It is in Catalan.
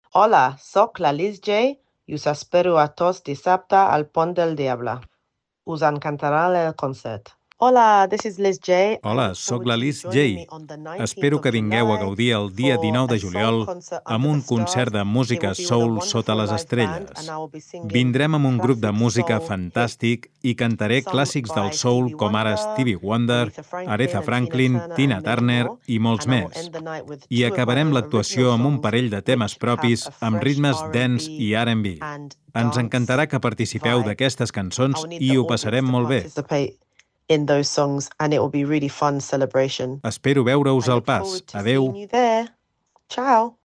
Hola, sóc la Liz J i us espero a tots dissabte al Pont del Diable. Us encantarà el concert. Hola, this is Liz J. I Hola, look sóc forward la to you Liz joining me J. on the 19th Espero of que vingueu a July gaudir el dia for 19 a de soul juliol concert amb under the un concert stars. de It will música be with a soul sota wonderful les live band and estrelles. I will be singing Vindrem amb un grup de classic música soul hits, fantàstic i cantaré some clàssics del by soul Stevie com ara Wonder, Stevie Wonder, Aretha Aretha Franklin and Tina Franklin, Turner Tina and many Turner more. i molts And I will més. end the night with I two of my acabarem own original l'actuació amb un songs parell de temes which have propis a amb fresh ritmes dance R&B i R&B. and Ens dance encantarà que participeu vibe. d'aquestes I cançons will need i the ho audience passarem to molt bé. participate in those songs and it will be really fun celebration. Espero veure-us I al look pas. forward to Adeu! seeing you there. Ciao.